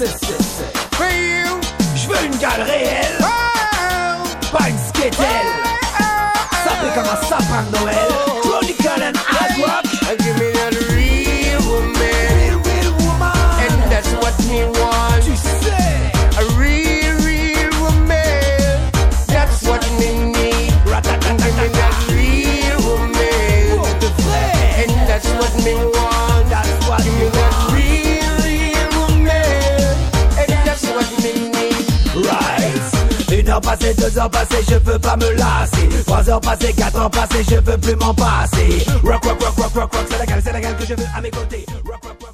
For you. Je veux une gale réelle, pas une sketel. Sapé comme un sapin de Noël. Chronicle and hard rock. Give me that real woman. Real woman. And that's what me want. Tu sais. A real woman. That's what me need. Give me that real woman. Pour de vrai. And that's what me want. That's what Give me you that want. real woman. And that's what me need. Right. 1 heure passée, 2 heures passées, je veux pas me lasser. 3 heures passées, 4 heures passées, je veux plus m'en passer. Rock, rock, rock, rock, rock, rock, c'est la gale que je veux à mes côtés. Rock, rock, rock.